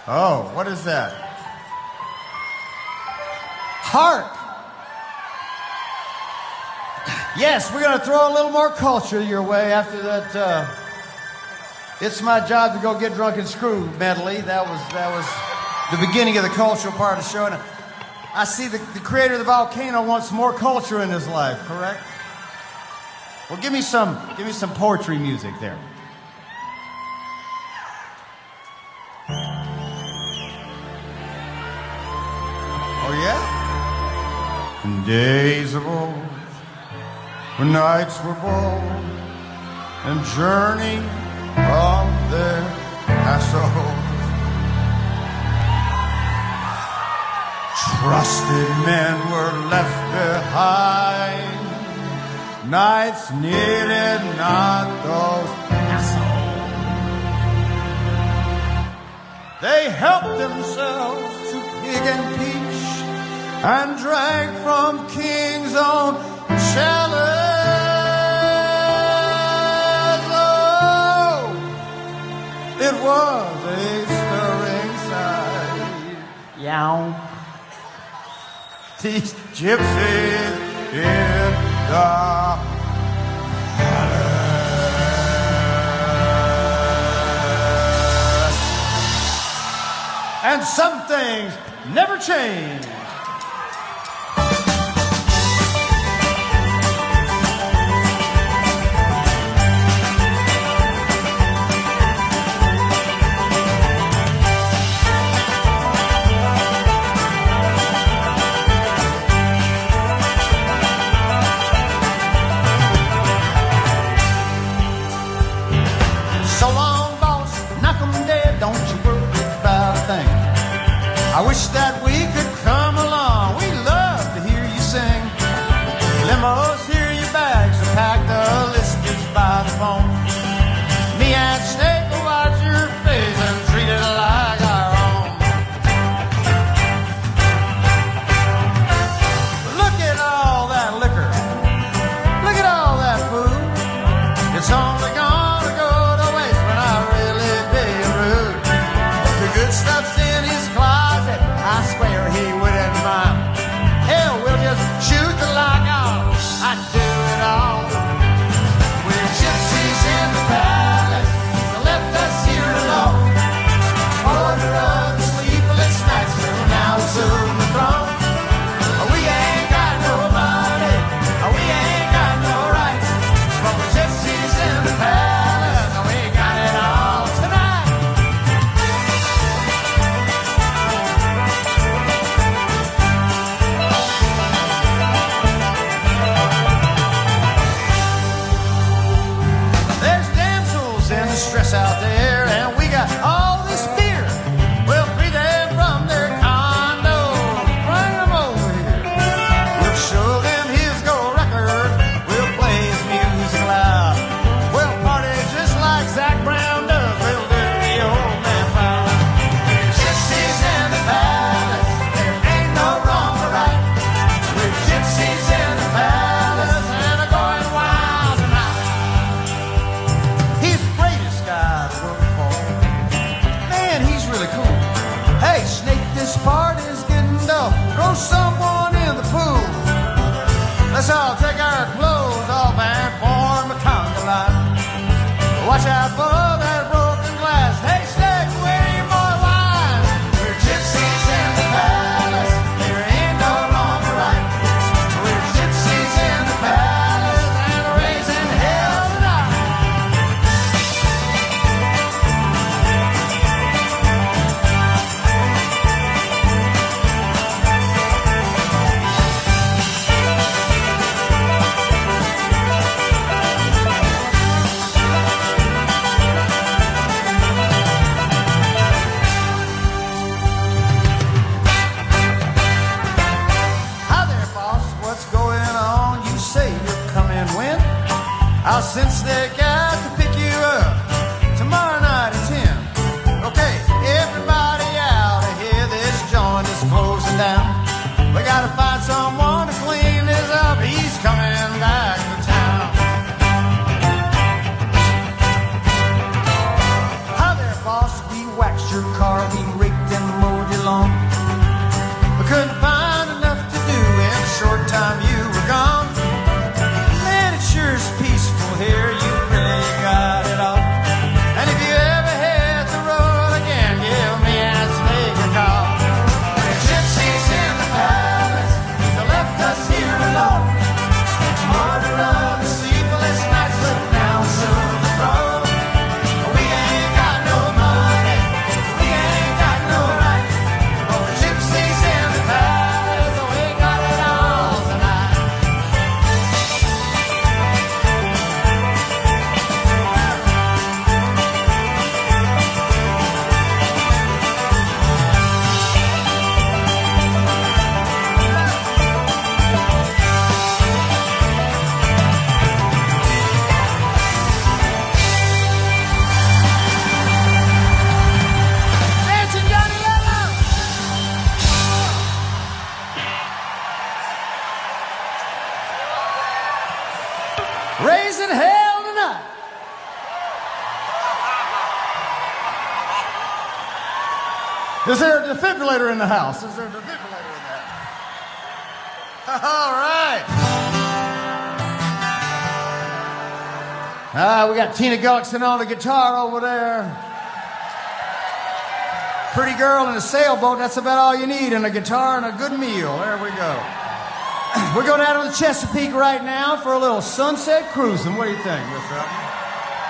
Oh, what is that? Hark! Yes, we're going to throw a little more culture your way after that. It's my job to go get drunk and screw medley. That was the beginning of the cultural part of the show. And I see the creator of the volcano wants more culture in his life, correct? Well, give me some poetry music there. Oh, yeah? In days of old, when nights were bold and journeyed from their castles, trusted men were left behind. Nights needed not those castles. They helped themselves to pig and peach and drank from king's own chalice. Oh, it was a stirring sight. Yow. These gypsies in the palace. And some things never change. I wish that we could come along. We love to hear you sing. Limos, hear your bags are packed. The list is by the phone. Me and Snake will watch your face and treat it like our own. Look at all that liquor. Look at all that food. It's only gonna go to waste when I really be rude. The good stuff's in his closet. I swear he wouldn't mind. Hell, we'll just shoot the lock out. I'd do it all. We're gypsies in the palace, so left us here alone. Order of the sleepless nights, we'll now assume the throne. We ain't got no money, we ain't got no rights, but we're gypsies in the palace, and we got it all tonight. Stress out there, and we got all this beer. We'll free them from their condo, bring them over here. We'll show them his gold record. We'll play his music loud. We'll party just like Zac Brown does. We'll do the old man proud. We're gypsies in the palace. There ain't no wrong or right. We're gypsies in the palace, and are going wild tonight. He's the greatest guy to work for. Man, he's really cool. Hey, Snake, this party's getting dull. Throw someone in the pool. Let's all take our clothes off and form a conga line. Watch out for that broken glass. Hey, Snake, where you more wine? We're gypsies in the palace. There ain't no wrong or right. We're gypsies in the palace, and we're raising hell tonight. I'll sense they got to pick you up tomorrow night at 10. Okay, everybody out of here, this joint is closing down. We gotta find someone to clean this up. He's coming back to town. Hi there, boss, we waxed your your car, we raked and mowed your lawn. We couldn't find enough to do in the short time you were gone. Man, it sure is peaceful here, you really got it all. And if you ever hit the road again, give me a sneaker call. The gypsies in the palace, they left us here alone. Murder of the sleepless nights, look now so the road. We ain't got no money, we ain't got no rights. Oh, the gypsies in the palace, we got it all tonight. Dancing Johnny Yellow! Raising hell tonight. Is there a defibrillator in the house? Is there a defibrillator in the house? All right. We got Tina Gullickson on the guitar over there. Pretty girl in a sailboat, that's about all you need, and a guitar and a good meal. There we go. We're going out on the Chesapeake right now for a little sunset cruising. What do you think, Miss Up?